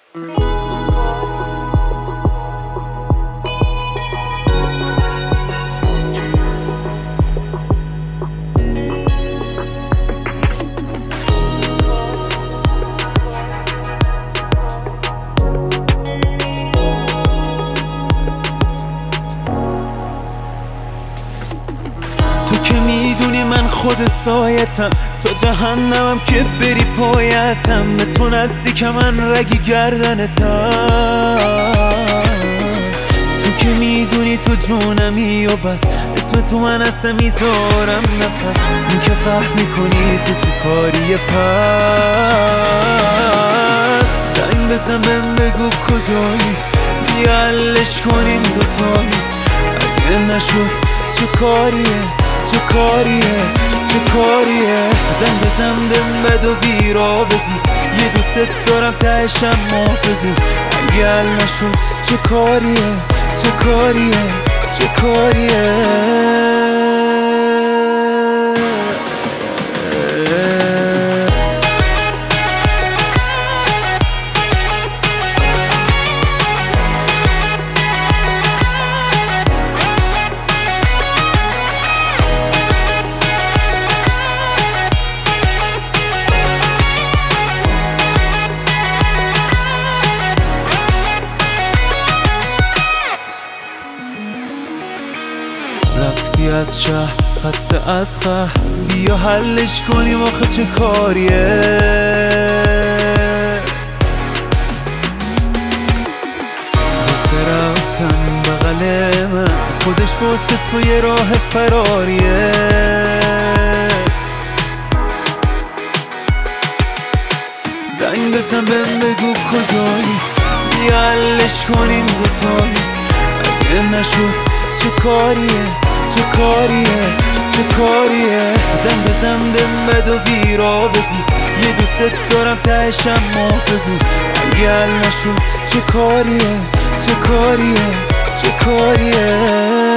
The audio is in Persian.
تو که میدونی من خود سایتم، تو جهنمم که بری پایتم، به تو نزدیک من رگی گردنتم. تو که میدونی تو جونمی و بس، اسم تو من اصلا میذارم نفس. این که فهم میکنی تو چه کاریه، پس زنگ بزن بهم بگو کجایی، بیا حلش کنیم دوتایی. اگه نشد چه کاریه، چه کاریه، چه کاریه. زنگ بزن بهم بد و بیرا بگو، یه دوست دارم تهش اما بگو. اگه حل نشد چه کاریه، چه کاریه، چه کاریه. رفتی از شهر خسته از قهر، بیا حلش کنیم آخه چه کاریه. واسه رفتن بغل من، خودش واسه تو یه راه فراریه. زنگ بزن بهم بگو کجایی، بیا حلش کنیم دوتایی. اگه نشد چه کاریه، چه کاریه، چه کاریه. زنگ بزن بهم بد و بیرا بگو، یه دوست دارم تهش اما بگو. اگه حل نشد چه کاریه، چه کاریه، چه کاریه.